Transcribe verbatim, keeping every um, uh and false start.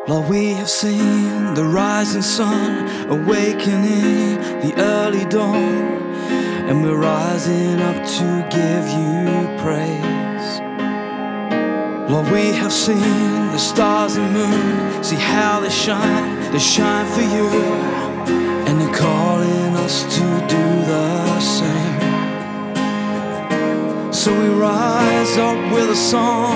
Lord, we have seen the rising sun, awakening the early dawn, and we're rising up to give you praise. Lord, we have seen the stars and moon, see how they shine, they shine for you, and you're calling us to do the same. So we rise up with a song,